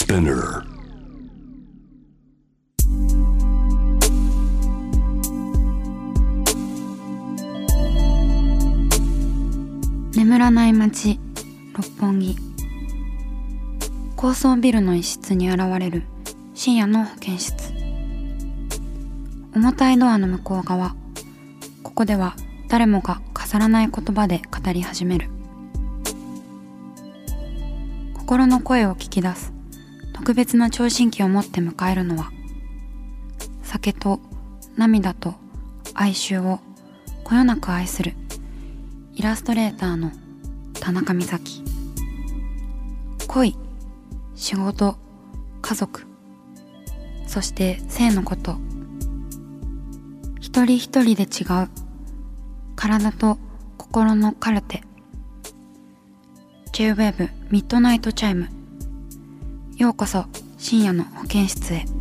Spinner。 眠らない街六本木。高層ビルの一室に現れる深夜の保健室。重たいドアの向こう側、ここでは誰もが飾らない言葉で語り始める。心の声を聞き出す特別な聴診器を持って迎えるのは、酒と涙と哀愁をこよなく愛するイラストレーターの田中美咲。恋、仕事、家族、そして性のこと、一人一人で違う体と心のカルテ。 J-WAVE ミッドナイトチャイム。ようこそ深夜の保健室へ。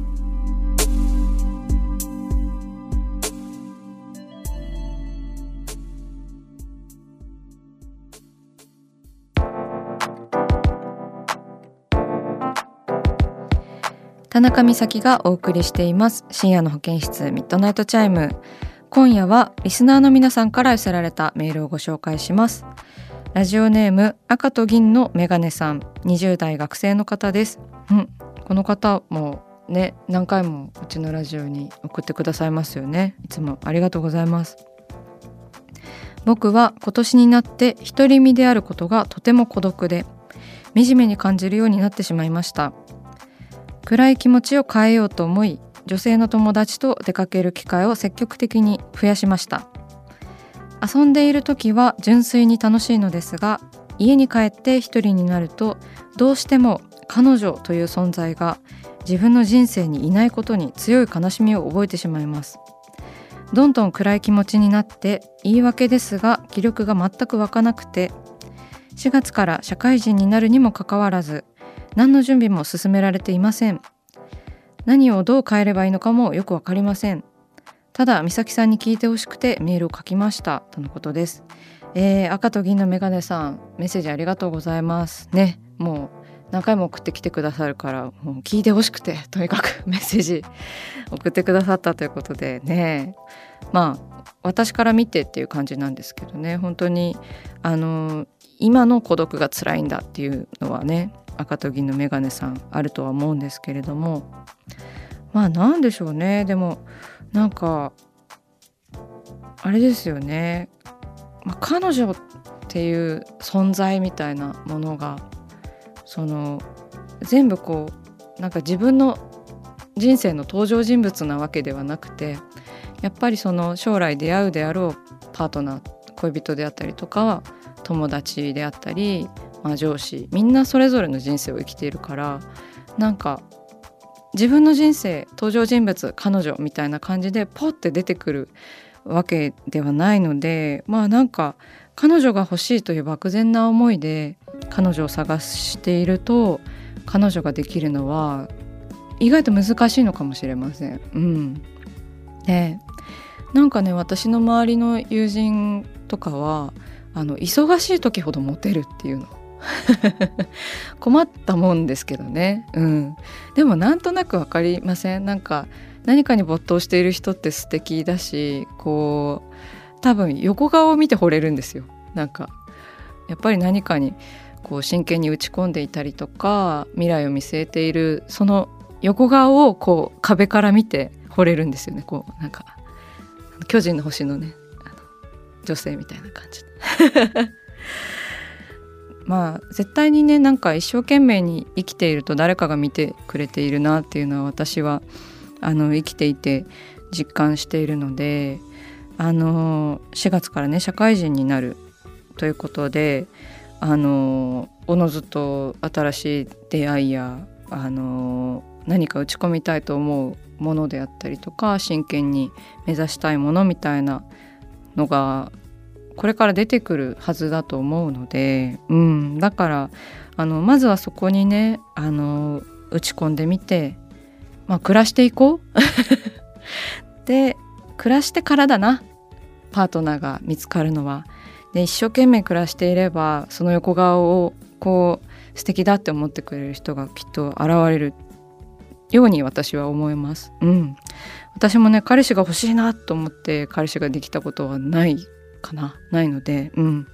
田中美咲がお送りしています深夜の保健室ミッドナイトチャイム。今夜はリスナーの皆さんから寄せられたメールをご紹介します。ラジオネーム赤と銀のメガネさん、20代学生の方です。この方もね、何回もうちのラジオに送ってくださいますよね。いつもありがとうございます。僕は今年になって独り身であることがとても孤独で惨めに感じるようになってしまいました。暗い気持ちを変えようと思い、女性の友達と出かける機会を積極的に増やしました。遊んでいる時は純粋に楽しいのですが、家に帰って一人になるとどうしても彼女という存在が自分の人生にいないことに強い悲しみを覚えてしまいます。どんどん暗い気持ちになって、言い訳ですが気力が全く湧かなくて、4月から社会人になるにもかかわらず何の準備も進められていません。何をどう変えればいいのかもよくわかりません。ただ美咲さんに聞いてほしくてメールを書きましたとのことです。赤と銀のメガネさん、メッセージありがとうございますね。もう何回も送ってきてくださるから、もう聞いてほしくてとにかくメッセージ送ってくださったということでね、まあ私から見てっていう感じなんですけどね、本当に今の孤独が辛いんだっていうのはね、赤と銀のメガネさんあるとは思うんですけれども、まあなんでしょうね。でもなんかあれですよね、彼女っていう存在みたいなものが全部こうなんか自分の人生の登場人物なわけではなくて、やっぱり将来出会うであろうパートナー、恋人であったりとか友達であったり、上司、みんなそれぞれの人生を生きているから、なんか自分の人生登場人物彼女みたいな感じでポッて出てくるわけではないので、なんか彼女が欲しいという漠然な思いで彼女を探していると、彼女ができるのは意外と難しいのかもしれません。でなんかね、私の周りの友人とかは忙しい時ほどモテるっていうの困ったもんですけどね、でもなんとなくわかりません？なんか何かに没頭している人って素敵だし、こう多分横顔を見て惚れるんですよ。なんかやっぱり何かにこう真剣に打ち込んでいたりとか、未来を見据えているその横顔をこう壁から見て惚れるんですよね。こうなんか巨人の星のね、女性みたいな感じ絶対にね、なんか一生懸命に生きていると誰かが見てくれているなっていうのは私は生きていて実感しているので、4月からね社会人になるということで、おのずと新しい出会いや何か打ち込みたいと思うものであったりとか、真剣に目指したいものみたいなのがこれから出てくるはずだと思うので、だからまずはそこにね打ち込んでみて、暮らしていこうで暮らしてからだな、パートナーが見つかるのは。で一生懸命暮らしていればその横顔をこう素敵だって思ってくれる人がきっと現れるように私は思います。私もね彼氏が欲しいなと思って彼氏ができたことはないので、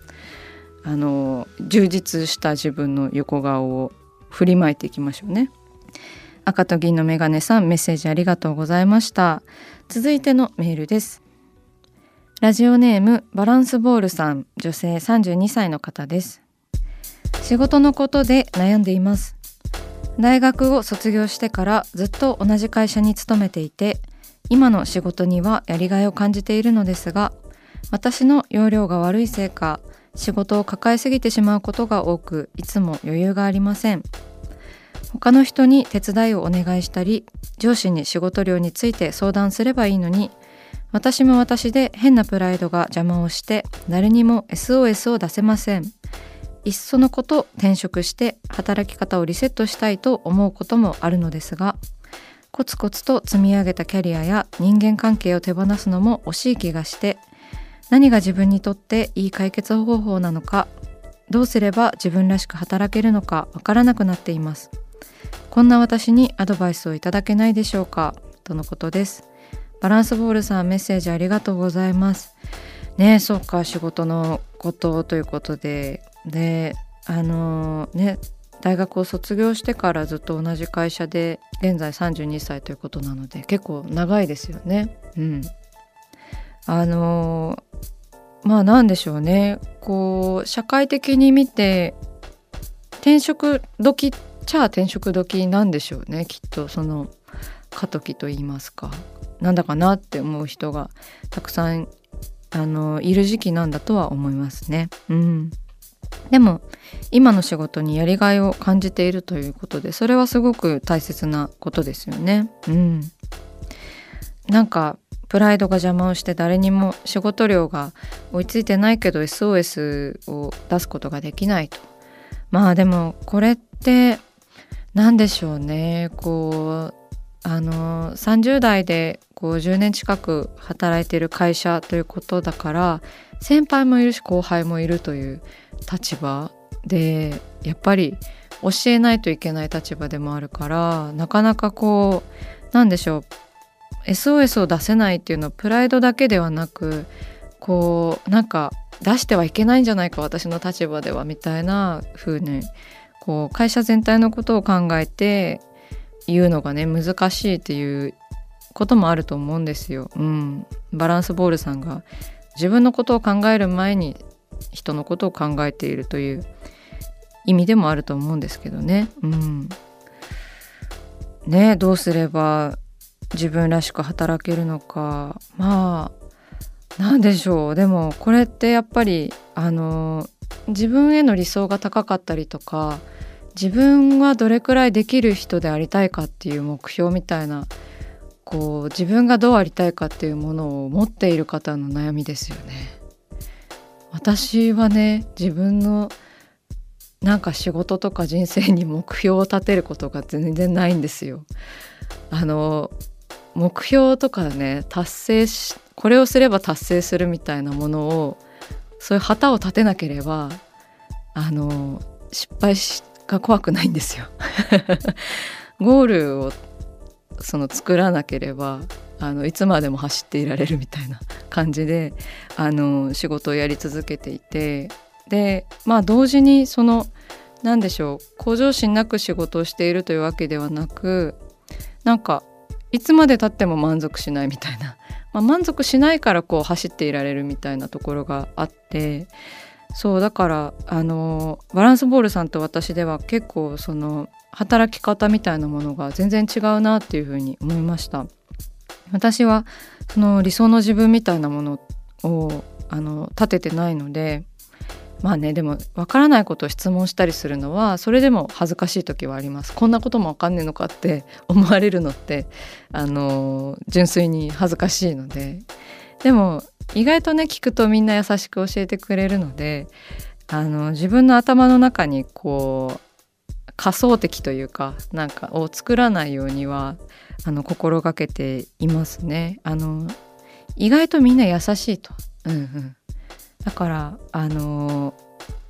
充実した自分の横顔を振りまいていきましょうね。赤と銀のメガネさん、メッセージありがとうございました。続いてのメールです。ラジオネームバランスボールさん、女性32歳の方です。仕事のことで悩んでいます。大学を卒業してからずっと同じ会社に勤めていて、今の仕事にはやりがいを感じているのですが、私の容量が悪いせいか仕事を抱えすぎてしまうことが多く、いつも余裕がありません。他の人に手伝いをお願いしたり、上司に仕事量について相談すればいいのに、私も私で変なプライドが邪魔をして誰にも SOS を出せません。いっそのこと転職して働き方をリセットしたいと思うこともあるのですが、コツコツと積み上げたキャリアや人間関係を手放すのも惜しい気がして、何が自分にとっていい解決方法なのか、どうすれば自分らしく働けるのかわからなくなっています。こんな私にアドバイスをいただけないでしょうか、とのことです。バランスボールさん、メッセージありがとうございますね。そうか、仕事のことということで、大学を卒業してからずっと同じ会社で、現在32歳ということなので結構長いですよね。なんでしょうね、こう社会的に見て転職時っちゃ転職時なんでしょうね。きっとその過渡期と言いますか、なんだかなって思う人がたくさんいる時期なんだとは思いますね。でも今の仕事にやりがいを感じているということで、それはすごく大切なことですよね。なんかプライドが邪魔をして誰にも仕事量が追いついてないけど SOS を出すことができないと。でもこれって何でしょうね、30代で10年近く働いている会社ということだから、先輩もいるし後輩もいるという立場で、やっぱり教えないといけない立場でもあるから、なかなか何でしょう、SOS を出せないっていうのはプライドだけではなく、なんか出してはいけないんじゃないか私の立場ではみたいな風に会社全体のことを考えて言うのがね難しいっていうこともあると思うんですよ。バランスボールさんが自分のことを考える前に人のことを考えているという意味でもあると思うんですけどね。どうすれば自分らしく働けるのか、なんでしょう。でもこれってやっぱり自分への理想が高かったりとか、自分はどれくらいできる人でありたいかっていう目標みたいな、自分がどうありたいかっていうものを持っている方の悩みですよね。私はね、自分のなんか仕事とか人生に目標を立てることが全然ないんですよ。目標とかね、これをすれば達成するみたいなものを、そういう旗を立てなければ失敗が怖くないんですよゴールを作らなければいつまでも走っていられるみたいな感じで仕事をやり続けていて、で同時に何でしょう、向上心なく仕事をしているというわけではなく、なんかいつまで経っても満足しないみたいな、満足しないから走っていられるみたいなところがあって、そうだからバランスボールさんと私では結構働き方みたいなものが全然違うなっていうふうに思いました。私は理想の自分みたいなものを立ててないので、でも分からないことを質問したりするのはそれでも恥ずかしい時はあります。こんなことも分かんねえのかって思われるのって純粋に恥ずかしいので、でも意外とね聞くとみんな優しく教えてくれるので、自分の頭の中に仮想敵というかなんかを作らないようには心がけていますね。意外とみんな優しいと、だから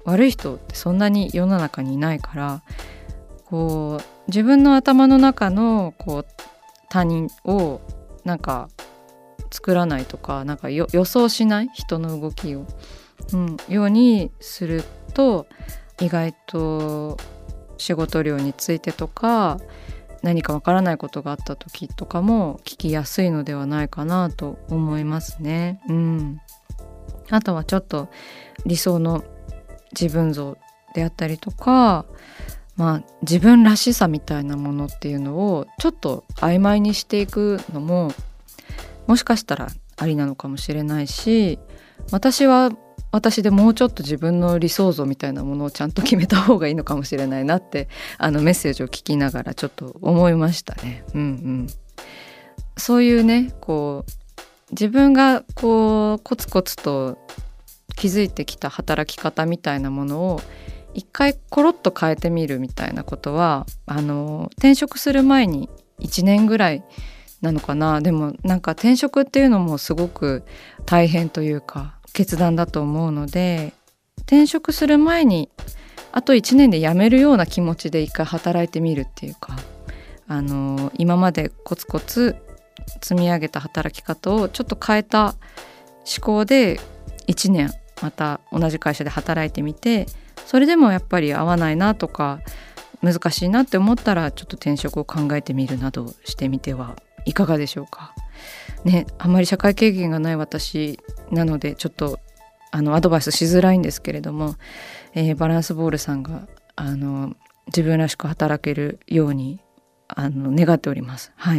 悪い人ってそんなに世の中にいないから、こう自分の頭の中のこう他人をなんか作らないとか、なんか予想しない人の動きを、ようにすると意外と仕事量についてとか何かわからないことがあった時とかも聞きやすいのではないかなと思いますね。あとはちょっと理想の自分像であったりとか、自分らしさみたいなものっていうのをちょっと曖昧にしていくのももしかしたらありなのかもしれないし、私は私でもうちょっと自分の理想像みたいなものをちゃんと決めた方がいいのかもしれないなってメッセージを聞きながらちょっと思いましたね。そういうね、こう自分がこうコツコツと築いてきた働き方みたいなものを一回コロッと変えてみるみたいなことは転職する前に1年ぐらいなのかな。でもなんか転職っていうのもすごく大変というか決断だと思うので、転職する前にあと1年で辞めるような気持ちで一回働いてみるっていうか、今までコツコツ積み上げた働き方をちょっと変えた思考で1年また同じ会社で働いてみて、それでもやっぱり合わないなとか難しいなって思ったらちょっと転職を考えてみるなどしてみてはいかがでしょうかね。あんまり社会経験がない私なのでちょっとアドバイスしづらいんですけれども、バランスボールさんが自分らしく働けるように願っております。はい。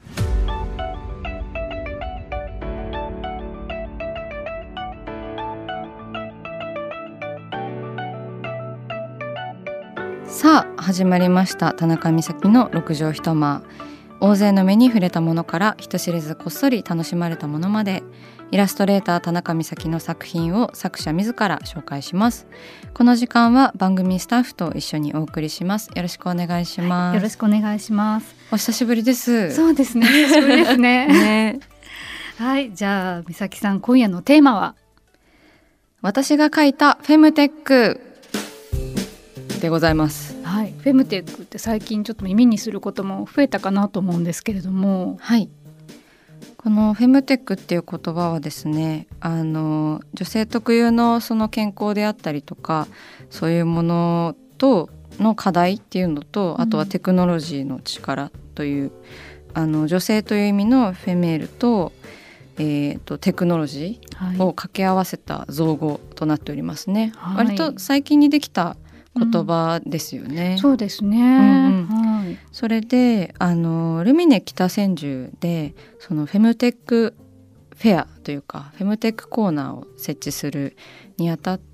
さあ始まりました、田中美咲の六畳一間。大勢の目に触れたものから人知れずこっそり楽しまれたものまで、イラストレーター田中美咲の作品を作者自ら紹介します。この時間は番組スタッフと一緒にお送りします。よろしくお願いします。 よろしくお願いします。 お久しぶりです。 そうですね、久しぶりですね。 ね。 はい、じゃあ美咲さん、今夜のテーマは？ 私が書いたフェムテックでございます。 はい、フェムテックって最近ちょっと耳にすることも増えたかなと思うんですけれども、 はい、このフェムテックっていう言葉はですね、女性特有のその健康であったりとかそういうものとの課題っていうのと、あとはテクノロジーの力という、女性という意味のフェメールと、テクノロジーを掛け合わせた造語となっておりますね。はい、割と最近にできた言葉ですよね。 そうですね。 はい、それでルミネ北千住でそのフェムテックフェアというかフェムテックコーナーを設置するにあたって、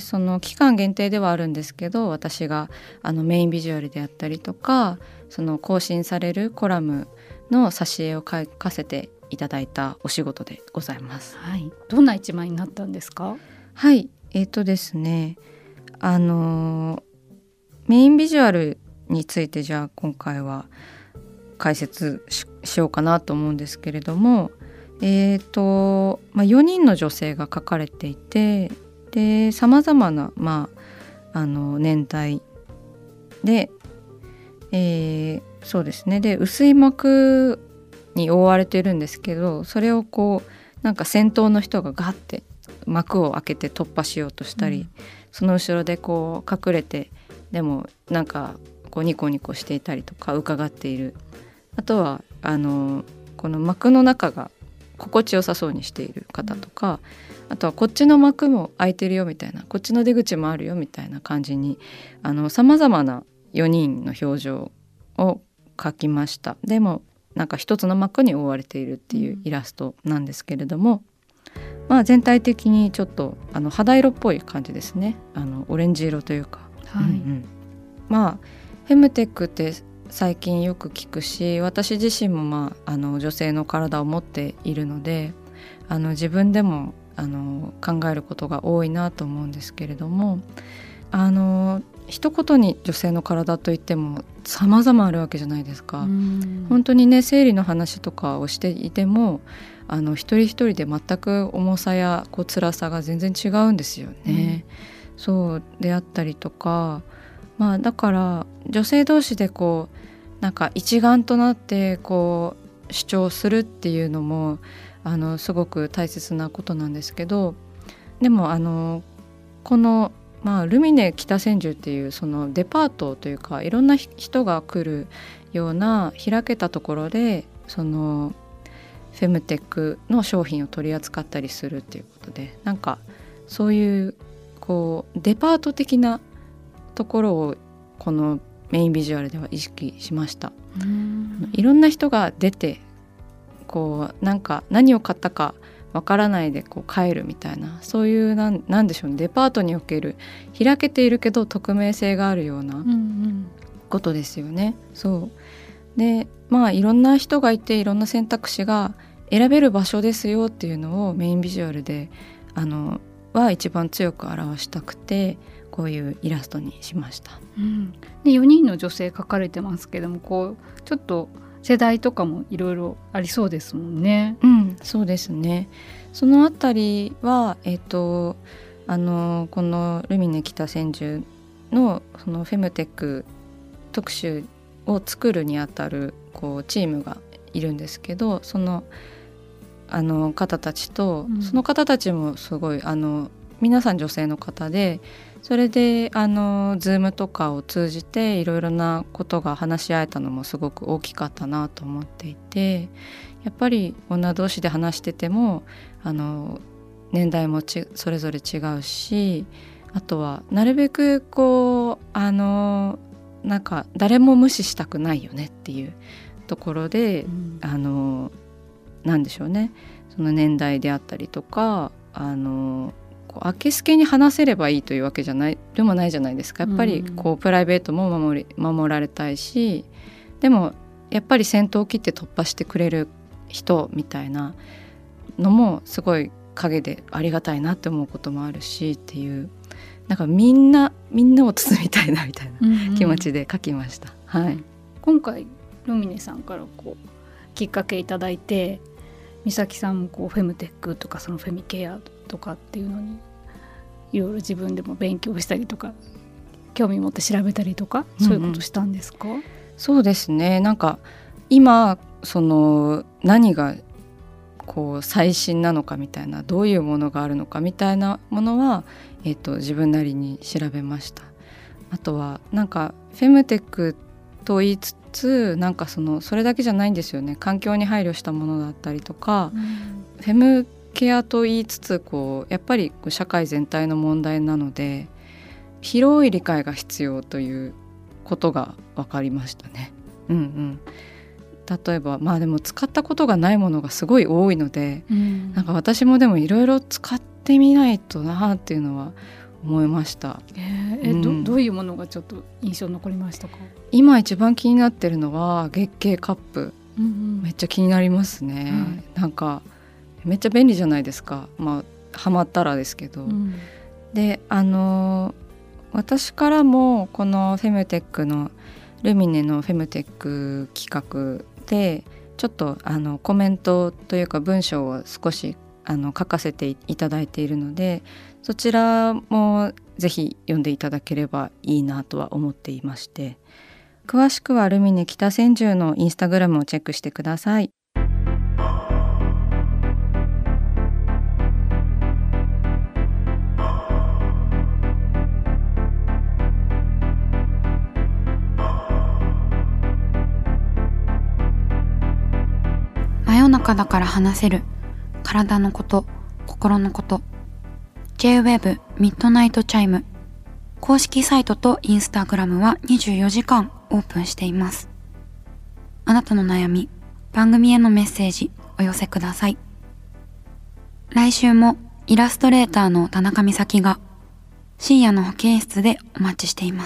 その期間限定ではあるんですけど、私がメインビジュアルであったりとかその更新されるコラムの挿絵を書かせていただいたお仕事でございます。 はい、どんな一枚になったんですか？ はい、ですね、メインビジュアルについてじゃあ今回は解説 しようかなと思うんですけれども、4人の女性が描かれていて、で様々な、年代で、そうですね、で薄い幕に覆われてるんですけど、それをこうなんか先頭の人がガッて幕を開けて突破しようとしたり、その後ろでこう隠れてでもなんかこうニコニコしていたりとか伺っている、あとはこの幕の中が心地よさそうにしている方とか、あとはこっちの幕も開いてるよみたいな、こっちの出口もあるよみたいな感じに様々な4人の表情を描きました。でもなんか一つの幕に覆われているっていうイラストなんですけれども、全体的にちょっと肌色っぽい感じですね。オレンジ色というか、 はい、 フェムテックって最近よく聞くし、私自身も女性の体を持っているので自分でも考えることが多いなと思うんですけれども、一言に女性の体といっても様々あるわけじゃないですか。本当にね、生理の話とかをしていても一人一人で全く重さや辛さが全然違うんですよね。 そうであったりとか、だから女性同士でこうなんか一丸となってこう主張するっていうのもすごく大切なことなんですけど、でもこの、ルミネ北千住っていうそのデパートというかいろんな人が来るような開けたところでそのフェムテックの商品を取り扱ったりするっていうことで、なんかそういうこうデパート的なところをこのメインビジュアルでは意識しました。いろんな人が出てこうなんか何を買ったかわからないでこう帰るみたいな、そういうなんでしょうね、デパートにおける開けているけど匿名性があるようなことですよね。そうでいろんな人がいていろんな選択肢が選べる場所ですよっていうのをメインビジュアルでは一番強く表したくてこういうイラストにしました。 で4人の女性描かれてますけども、こうちょっと世代とかもいろいろありそうですもんね。 そうですね。そのあたりはこのルミネ北千住のそのフェムテック特集を作るにあたるこうチームがいるんですけど、その方たちと、その方たちもすごい皆さん女性の方で、それでZoom とかを通じていろいろなことが話し合えたのもすごく大きかったなと思っていて、やっぱり女同士で話してても年代もそれぞれ違うし、あとはなるべくこうなんか誰も無視したくないよねっていうところで、なんでしょうね、その年代であったりとかあけすけに話せればいいというわけじゃないでもないじゃないですか。やっぱりこうプライベートも守られたいし、でもやっぱり先頭を切って突破してくれる人みたいなのもすごい陰でありがたいなって思うこともあるしっていう、なんかみんなを包みたいなみたいな気持ちで描きました。 今回ルミネさんからこうきっかけいただいて、美咲さんもこうフェムテックとかそのフェミケアとかっていうのにいろいろ自分でも勉強したりとか興味持って調べたりとか、そういうことしたんですか？ そうですね。なんか今その何がこう最新なのかみたいな、どういうものがあるのかみたいなものは、自分なりに調べました。あとはなんかフェムテックと言いつつ、なんかそれだけじゃないんですよね。環境に配慮したものだったりとか、フェムケアと言いつつこうやっぱり社会全体の問題なので広い理解が必要ということが分かりましたね。例えばでも使ったことがないものがすごい多いので、なんか私もでもいろいろ使ってみないとなっていうのは思いました。 どういうものがちょっと印象に残りましたか？ 今一番気になってるのは月経カップ、めっちゃ気になりますね。なんかめっちゃ便利じゃないですか。ハマったらですけど、で私からもこのフェムテックのルミネのフェムテック企画でちょっとコメントというか文章を少し書かせていただいているので、そちらもぜひ読んでいただければいいなとは思っていまして、詳しくはルミネ北千住のインスタグラムをチェックしてください。 真夜中だから話せる体のこと、心のこと。 J-Web ミッドナイトチャイム公式サイトとインスタグラムは24時間オープンしています。あなたの悩み、番組へのメッセージお寄せください。来週もイラストレーターの田中美咲が深夜の保健室でお待ちしています。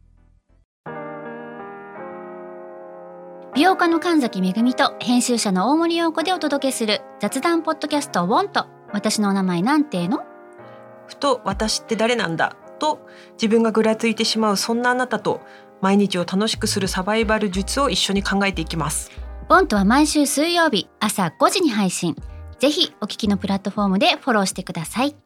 美容家の神崎めぐみと編集者の大森洋子でお届けする雑談ポッドキャストウォント。私のお名前なんての？ ふと私って誰なんだと自分がぐらついてしまう、そんなあなたと毎日を楽しくするサバイバル術を一緒に考えていきます。 ウォントは毎週水曜日朝5時に配信。ぜひお聞きのプラットフォームでフォローしてください。